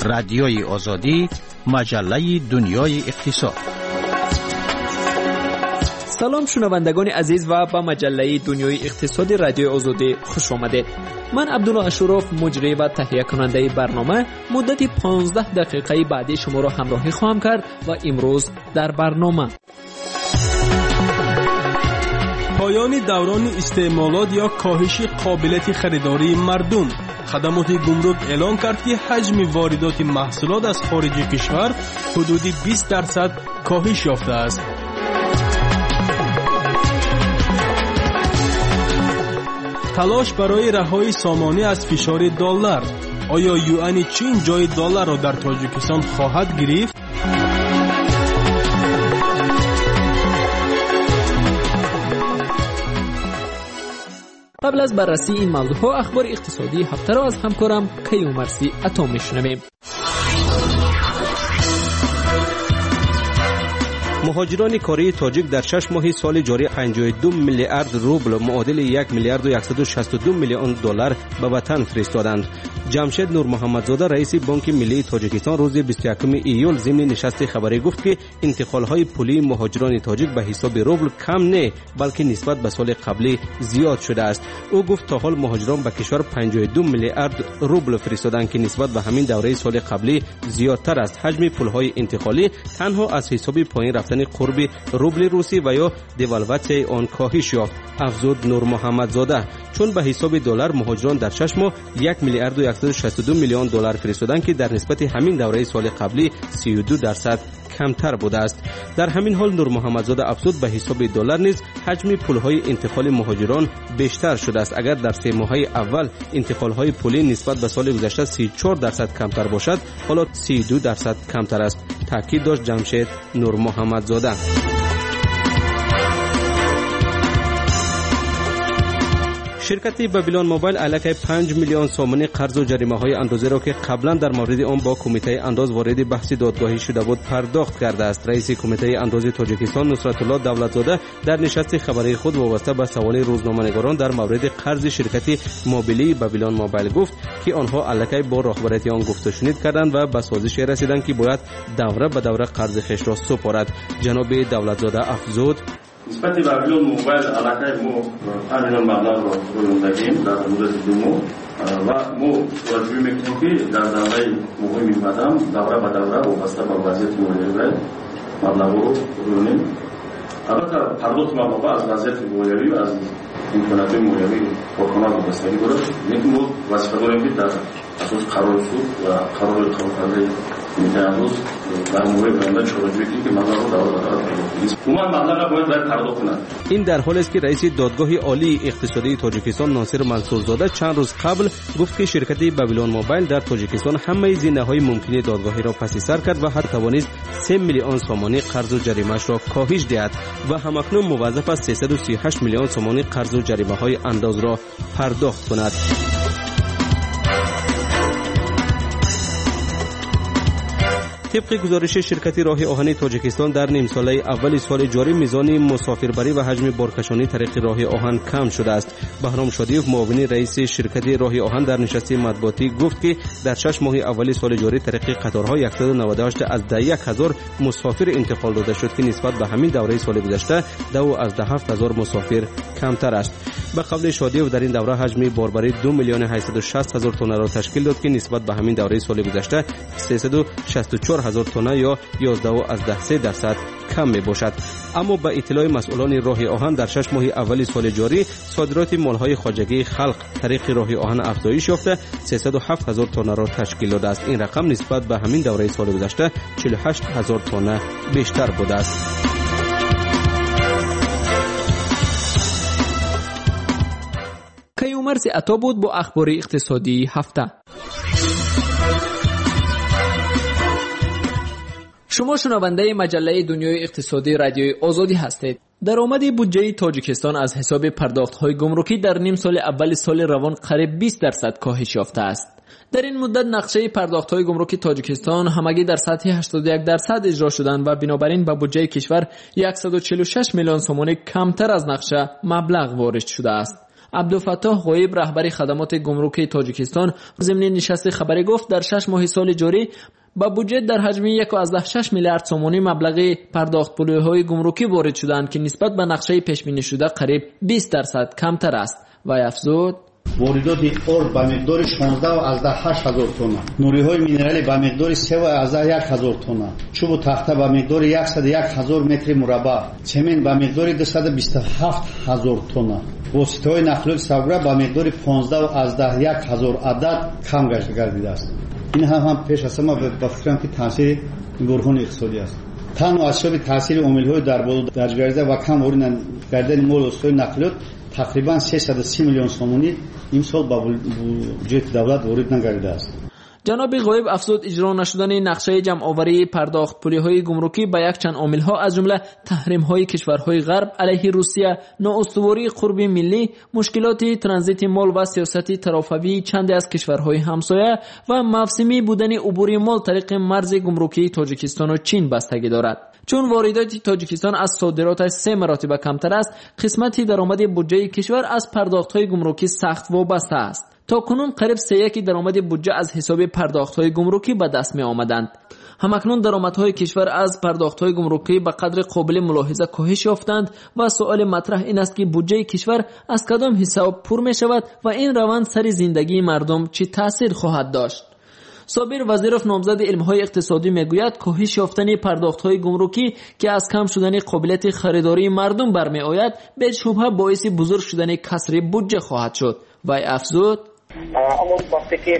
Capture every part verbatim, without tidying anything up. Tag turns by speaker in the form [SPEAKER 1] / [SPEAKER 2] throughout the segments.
[SPEAKER 1] رادیوی آزادی، مجله دنیای اقتصاد.
[SPEAKER 2] سلام شنوندگان عزیز و به مجله دنیای اقتصادی رادیوی آزادی خوش آمدید. من عبدالله اشرف، مجری و تهیه کننده برنامه، مدت پانزده دقیقه بعدی شما را همراهی خواهم کرد و امروز در برنامه
[SPEAKER 3] پایان دوران استعمالات یا کاهش قابلیت خریداری مردم. خدمات گمرک اعلان کرد که حجم واردات محصولات از خارج کشور حدود بیست درصد کاهش یافته است. تلاش برای رهایی سامانه از فشار دلار. آیا یوان چین جای دلار را در تاجیکستان خواهد گرفت؟
[SPEAKER 2] قبل از بررسی این موضوعها اخبار اقتصادی هفته را از همکارم کیومرثی عطا میشنویم.
[SPEAKER 4] مهاجران کاری تاجیک در شش ماه سال جاری پنجاه و دو میلیارد روبل معادل یک میلیارد و صد و شصت و دو میلیون دلار به وطن فرستادند. جمشید نور محمدزاده رئیس بانک ملی تاجیکستان روز بیست و یکم ایول ضمن نشست خبری گفت که انتقال‌های پولی مهاجران تاجیک به حساب روبل کم نه بلکه نسبت به سال قبلی زیاد شده است. او گفت تا حال مهاجران به کشور پنجاه و دو میلیارد روبل فرستادند که نسبت به همین دوره سال قبلی زیادتر است. حجم پول‌های انتقالی تنها از حساب پایین رفتن قرب روبل روسی و یا دیوالواسیون آن کاهش یافت. افزود نور محمدزاده چون به حساب دلار مهاجران در شش ماه یک میلیارد و صد و شصت و دو میلیون دلار فرستادند که در نسبت همین دوره سال قبلی سی و دو درصد کمتر بوده است. در همین حال نور محمدزاده افزود به حساب دلار نیز حجم پول‌های انتقال مهاجران بیشتر شده است. اگر در سه ماهه اول انتقال‌های پولی نسبت به سال گذشته سی و چهار درصد کمتر باشد، حالا سی و دو درصد کمتر است. تاکید داشت جمشید نور محمدزاده. شرکت بابیلون موبایل علیه پنج میلیون سومانی قرض و جریمه های اندازه را که قبلا در مورد آن با کمیته انداز وارد بحث دادگاهی شده بود پرداخت کرده است. رئیس کمیته انداز تاجیکستان نصرت الله دولتزاده در نشست خبری خود وابسته به سوال روزنامه‌نگاران در مورد قرض شرکت موبیلی بابیلون موبایل گفت که آنها علیه با رهبریت آن گفت و شنید کردند و به سازش رسیدند که باید دوره به دوره قرض خویش را سپارد. جناب دولتزاده افزود
[SPEAKER 5] نسبت به بابیلون موبایل علاقه ما پنج میلیون مبلغ را روی دادیم در مدت دو ماه و ما توجه میکنیم که در دوره مهمی قدم دوره به دوره وابسته به وضعیت مالیاتی مبلغ رو روی البته پرداخت مبلغ از وضعیت مالیاتی و از امکانات مالیاتی کارکنان وابستگی دارد. لیکن ما وظیفه داریم که در اساس قرار سود و قرار قبول کننده کمیته انداز در مورد آینده چاره‌جویی که مبلغ رو دوره به دوره پرداخت کنند. مبلغ باید در پرداخت کنند.
[SPEAKER 4] این در حالی است که رئیس دادگاه عالی اقتصادی تاجیکستان ناصر منصورزاده چند روز قبل گفت که شرکت بابیلون موبایل در تاجیکستان همه زینه‌های ممکن دادگاهی را پس سر کرد و حتی توانست سه میلیون سومانی قرض و جریمه‌اش را کاهش دهد و همکنون موظف است سیصد و سی و هشت میلیون سومانی قرض و جریمه‌های انداز را پرداخت کند. طبق گزارش شرکت راه آهن تاجیکستان در نیم ساله اول سال جاری میزان مسافربری و حجم بارکشانی طریق راه آهن کم شده است. بهرام شادیوف معاون رئیس شرکت راه آهن در نشست مطبوعاتی گفت که در شش ماه اول سال جاری طریق قطارها صد و نود و هشت از ده یک هزار مسافر انتقال داده شد که نسبت به همین دوره سال گذشته دو از ده هفت هزار مسافر کمتر است. به قول شادیوف در این دوره حجم باربری دو میلیون و هشتصد و شصت هزار تن را تشکیل داد که نسبت به همین دوره سال گذشته سیصد و شصت و چهار هزار تن یا یازده از ده سه درصد کم می باشد. اما به اطلاع مسئولان راه آهن در شش ماه اول سال جاری صادرات مالهای خواجگی خلق طریق راه آهن افزایش یافته سیصد و هفت هزار تن را تشکیل داده است. این رقم نسبت به همین دوره سال گذشته چهل و هشت هزار تن بیشتر بوده است.
[SPEAKER 2] کیومرثی عطا بود با اخبار اقتصادی هفته. شما شنونده مجله دنیای اقتصادی رادیوی آزادی هستید. درآمد بودجه تاجیکستان از حساب پرداخت‌های گمرکی در نیم سال اول سال روان قریب بیست درصد کاهش یافته است. در این مدت نقشه پرداخت‌های گمرکی تاجیکستان همگی در سطح هشتاد و یک درصد اجرا شدند و بنابراین به بودجه کشور صد و چهل و شش میلیون سومانی کمتر از نقشه مبلغ وارد شده است. عبدالفتاح غویب رهبر خدمات گمرکی تاجیکستان ضمن نشست خبری گفت در شش ماه سال جاری با بودجه در حجم یک و شش میلیارد سومانی مبلغ پرداخت پولهای گمرکی وارد شدند که نسبت به نقشه پیش بینی شده قریب بیست درصد کمتر است. و افزود
[SPEAKER 6] واردات ارد با مقدار شانزده و هشت هزار تن، نوری‌های مینرالی با مقدار سه و یک هزار تن، چوب و تخته با مقدار صد و یک هزار متر مربع، چمن با مقدار دویست و بیست و هفت هزار تن، واسطه‌های نقل و صادرات با مقدار پانزده و یک هزار عدد کم گردیده است. این هم هم پیش از ما به فکرم که تاثیر گروهان اقتصادی است. تنها اسباب تاثیر عامل‌های در بالا درجه و کم وارد کردن مال و نقلیات تقریبا سیصد و سی میلیون سومانی این سال با بودجه دولت وارد نگردیده است.
[SPEAKER 2] جناب غویب افزود اجرا نشدن نقشه جمع‌آوری پرداخت پول‌های گمرکی با یک چند عامل‌ها از جمله تحریم‌های کشورهای غرب علیه روسیه، نااستواری قرب ملی، مشکلات ترانزیت مال و سیاست طرفه‌ای چند از کشورهای همسایه و موسمی بودن عبور مال طریق مرز گمرکی تاجیکستان و چین بستگی دارد. چون واردات تاجیکستان از صادراتش سه مراتب کمتر است، قسمت درآمد بودجه کشور از پرداخت‌های گمرکی سخت وابسته است. تا کنون قریب سه یک درآمد بودجه از حساب پرداخت‌های گمرکی به دست می آمدند. همکنون درآمدهای کشور از پرداخت‌های گمرکی به قدر قابل ملاحظه کاهش یافتند و سوال مطرح این است که بودجه کشور از کدام حساب پر می شود و این روند سر زندگی مردم چه تاثیر خواهد داشت. صابر وزیرف نامزد علم‌های اقتصادی میگوید کاهش یافتن پرداخت‌های گمرکی که از کم شدن قابلیت خریداری مردم برمی‌آید به شبهه باعث بزرگ شدن کسر بودجه خواهد شد. و افزود
[SPEAKER 7] اما وقتی که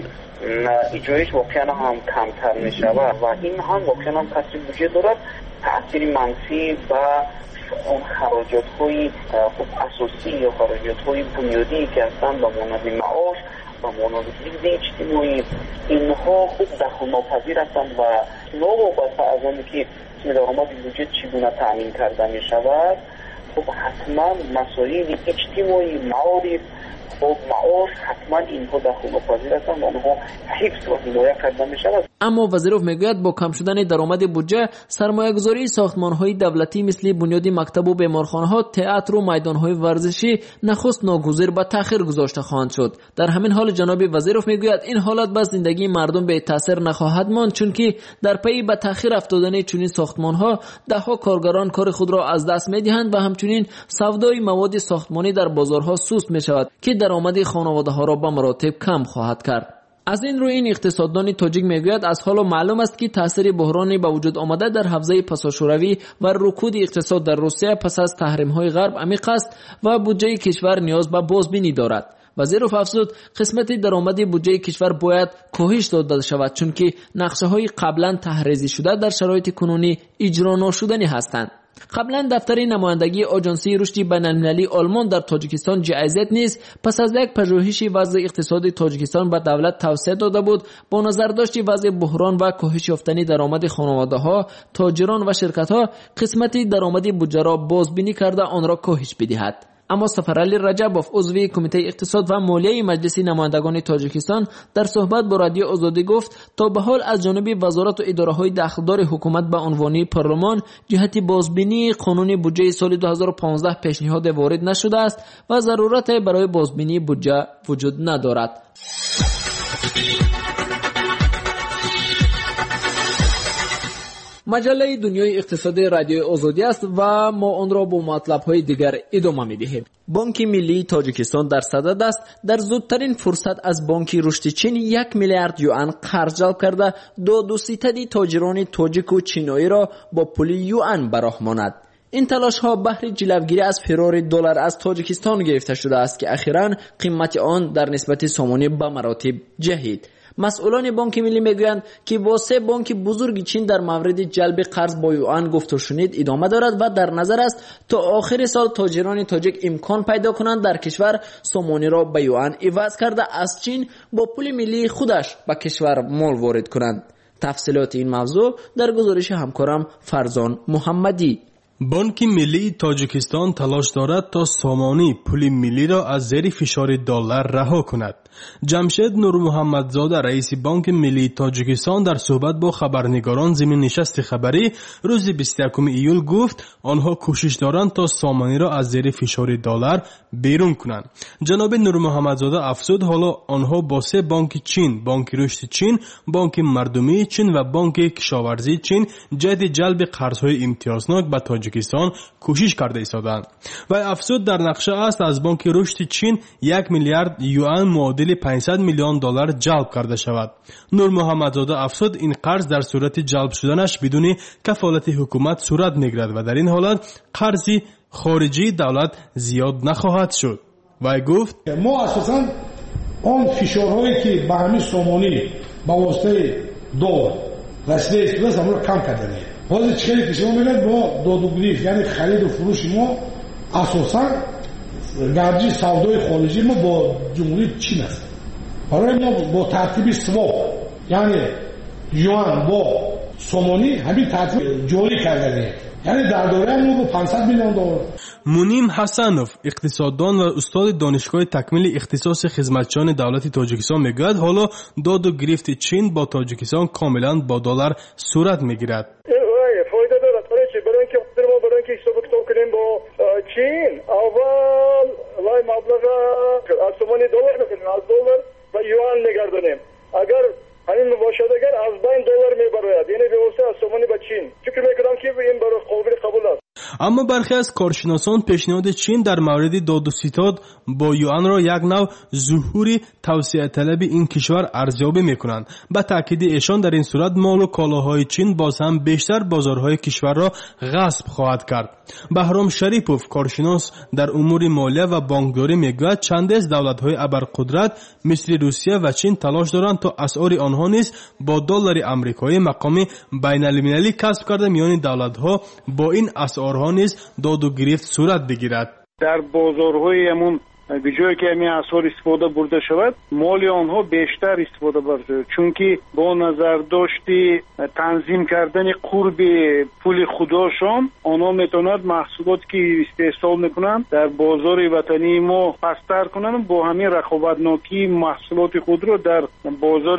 [SPEAKER 7] اجرایش واقعا هم کمتر می شود و این هم واقعا هم کسر بودجه دارد، تأثیر منفی و اون خراجات های خوب اساسی یا خراجات های بنیادی که هستند با مانند معاش و مانند دید اجتماعی اینها خوب دخل ناپذیر هستند و نوابسته از آنی که درآمد بودجه چگونه تامین کرده می شود، خب حتما مسائل اجتماعی معارف خب معاش حتما اینها دخل ناپذیر هستند و آنها حفظ و حمایت کرده می شود.
[SPEAKER 2] اما وزیرف میگوید با کم شدن درآمد بودجه سرمایه‌گذاری ساختمان‌های دولتی مثل بنیاد مکتب و بیمارخانه‌ها، تئاتر و میدان‌های ورزشی نخست ناگزیر به تأخیر گذاشته خواهند شد. در همین حال جناب وزیرف میگوید این حالت به زندگی مردم به تاثیر نخواهد ماند، چون که در پی به تأخیر افتادن چنین ساختمان‌ها ده‌ها کارگران کار خود را از دست می‌دهند و همچنین سودای مواد ساختمانی در بازارها سست می‌شود که درآمد خانواده‌ها را به مراتب کم خواهد کرد. از این روی این اقتصاددان تاجیک میگوید از حالا معلوم است که تاثیر بحرانی به وجود آمده در حوزه پاساشوروی و رکود اقتصاد در روسیه پس از تحریم‌های غرب عمیق است و بودجه کشور نیاز به بازبینی دارد. وزیر افزود قسمت درآمد بودجه کشور باید کاهش داده شود، چون که نقشه‌های قبلا تحریزی شده در شرایط کنونی اجرا ناشدنی هستند. قبلا دفتر نمایندگی آژانسی رشد بین‌المللی آلمان در تاجیکستان جی آی زد نیز پس از یک پژوهش وضع اقتصادی تاجیکستان به دولت توصیه داده بود با نظر داشت وضع بحران و کاهش یافتن درآمد خانواده‌ها، تاجران و شرکت‌ها قسمت درآمد بودجه را بازبینی کرده آن را کاهش بدهد. اما سفرعلی رجبوف عضو کمیته اقتصاد و مالیه مجلس نمایندگان تاجیکستان در صحبت با رادیو آزادی گفت تا به حال از جانب وزارت و اداره‌های دخلدار حکومت به عنوان پارلمان جهت بازبینی قانون بودجه سال دو هزار و پانزده پیشنهاد وارد نشده است و ضرورت برای بازبینی بودجه وجود ندارد. مجله دنیای اقتصادی رادیو آزادی است و ما آن را با مطلب‌های دیگر ادامه می‌دهیم. بانک ملی تاجیکستان در صدد است در زودترین فرصت از بانک رشد چین یک میلیارد یوان قرض جلب کرده دو دو ستد تاجران تاجیک و چینایی را با پول یوان برهماند. این تلاش ها بهر جلوگیری از فرار دلار از تاجیکستان گرفته شده است که اخیراً قیمت آن در نسبت سومانی به مراتب جهید. مسئولان بانک ملی میگویند که با سه بانک بزرگ چین در مورد جلب قرض با یوان گفت و شنید ادامه دارد و در نظر است تا آخر سال تاجران تاجیک امکان پیدا کنند در کشور سومانی را به یوان عوض کرده از چین با پول ملی خودش به کشور مال وارد کنند. تفصیلات این موضوع در گزارش همکارم فرزان محمدی.
[SPEAKER 3] بانک ملی تاجیکستان تلاش دارد تا سامانی پول ملی را از زیر فشار دلار رها کند. جمشید نور محمدزاده رئیس بانک ملی تاجیکستان در صحبت با خبرنگاران ضمن نشست خبری روز بیست و یکم ایول گفت آنها کوشش دارند تا سامانی را از زیر فشار دلار بیرون کنند. جناب نور محمدزاده افزود حالا آنها با سه بانک چین، بانک رشد چین، بانک مردمی چین و بانک کشاورزی چین جهت جلب قرضهای امتیازناک به تاجیکستان کوشش کرده ایستادند. و افزود در نقشه است از بانک رشد چین یک میلیارد یوان معادل پانصد میلیون دلار جلب کرده شود. نور محمدزاده افزود این قرض در صورت جلب شدنش بدون کفالت حکومت صورت میگیرد و در این حالت قرضی خارجی دولت زیاد نخواهد شد. و گفت
[SPEAKER 8] ما اساساً آن فشارهایی که به همین سامانی با واسطه دلار رسیده است رو کم کردیم. حالا چیزی که شما میگید با دادوگریف یعنی خرید و فروش ما اساساً گرجی سودای خارجی ما با جمهوری چین است. برای ما با ترتیب سواپ یعنی یوان با سامانی همین ترتیب جاری کردیم. یعنی در دوره ما با پانصد میلیون دلار.
[SPEAKER 3] منیم حسنوف اقتصاددان و استاد دانشگاه تکمیل اختصاص خدمتچیان دولت تاجیکستان میگوید حالا داد و گرفت چین با تاجیکستان کاملا با دلار صورت میگیرد.
[SPEAKER 9] فایده دارد برای چی؟ برای اینکه ما برای اینکه حساب کتاب کنیم با چین اول لای مبلغ از سامانی دلار میکنیم، از دلار و یوان نگردانیم. اگر همین باشد اگر از بین دلار میبراید یعنی به واسطه از سامانی به چین فکر میکنم که این برای قابل قبول است.
[SPEAKER 3] اما برخی از کارشناسان پیشنهاد چین در مورد داد و ستد با یوان را یک نوع ظهور توسعه طلب این کشور ارزیابی میکنند. به تاکید ایشان در این صورت مال و کالاهای چین باز هم بیشتر بازارهای کشور را غصب خواهد کرد. بهرام شریپوف کارشناس در امور مالیه و بانکداری میگوید چندین دولت‌های ابرقدرت مثل روسیه و چین تلاش دارند تا اسعار آنها نیز با دلار آمریکایی مقام بین‌المللی کسب کرده میان دولت‌ها با این اسعارها نیز داد و گرفت صورت بگیرد.
[SPEAKER 9] در بازارهای همون به جایی که همین اسعار استفاده برده شود مال آنها بیشتر استفاده برده، چون که با نظر داشتی تنظیم کردن قرب پول خودشان آنها میتونند محصولات که استحصال میکنند در بازار وطنی ما پستر کنند با همین رقابتناکی محصولات خود را در بازار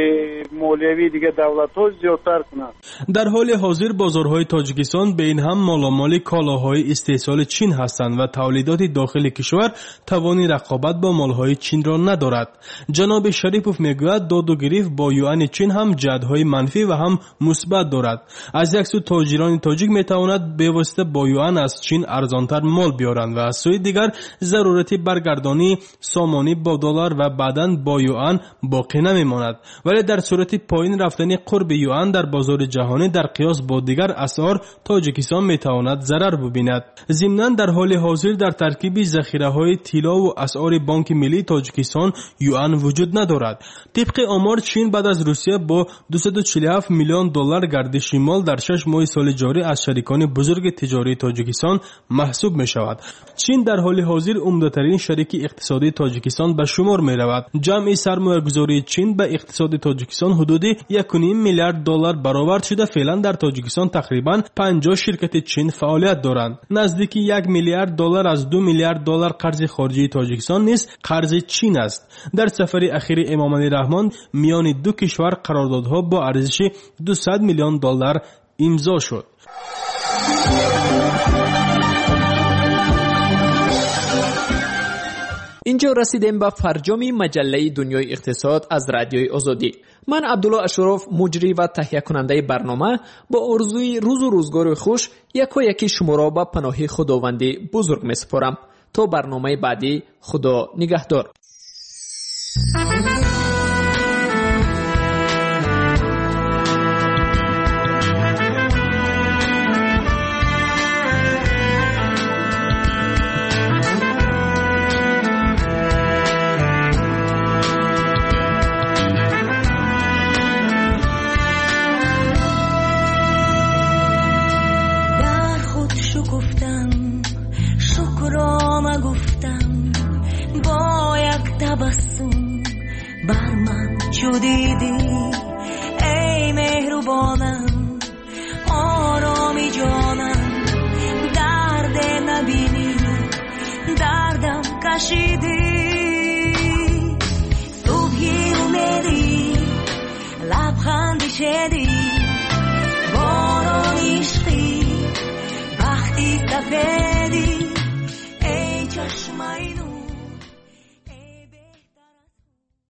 [SPEAKER 9] مالیوی دیگه دولت ها زیادتر کنند.
[SPEAKER 3] در حال حاضر بازارهای تاجیکستان به این هم مالامال کالاهای استحصال چین هستند و تولیدات داخل کشور توانی رقابت با مالهای چین را ندارد. جناب شریپوف میگوید داد و گرفت با یوان چین هم جهت‌های منفی و هم مثبت دارد. از یک سو تاجران تاجیک میتواند به واسطه با یوان از چین ارزانتر مال بیارند و از سوی دیگر ضرورتی برگردانی سامانی با دلار و بعداً با یوان باقی نمیماند. ولی در صورت پایین رفتن قرب یوان در بازار جهانی در قیاس با دیگر اسعار تاجیکستان میتواند ضرر ببیند. ضمناً در حال حاضر در ترکیب ذخیره‌های طلا و اسعار بانک ملی تاجیکستان یوان وجود ندارد. طبق آمار چین بعد از روسیه با دویست و چهل و هفت میلیون دلار گردش مال در شش ماه سال جاری از شریکان بزرگ تجاری تاجیکستان محسوب می شود. چین در حال حاضر عمده‌ترین شریک اقتصادی تاجیکستان به شمار می رود. جمع سرمایه‌گذاری چین به اقتصاد تاجیکستان حدود یک و نیم میلیارد دلار برآورد شده. فعلا در تاجیکستان تقریبا پنجاه شرکت چین فعالیت دارند. نزدیک یک میلیارد دلار از دو میلیارد دلار قرض خارجی تاجیکستان نیز قرض چین است. در سفر اخیر امام علی رحمان میان دو کشور قراردادها با ارزش دویست میلیون دلار امضا شد.
[SPEAKER 2] اینجا رسیدیم به فرجام مجله دنیای اقتصاد از رادیوی آزادی. من عبدالله اشرف مجری و تهیه کننده برنامه با آرزوی روز و روزگار خوش یکا یکی شما را به پناه خداوند بزرگ می سپارم. تا برنامه بعدی خدا نگهدار.
[SPEAKER 10] بر من چو دیدی ای مهربانم آرامی جانم کشیدی صبحی اومدی لبخندی شدی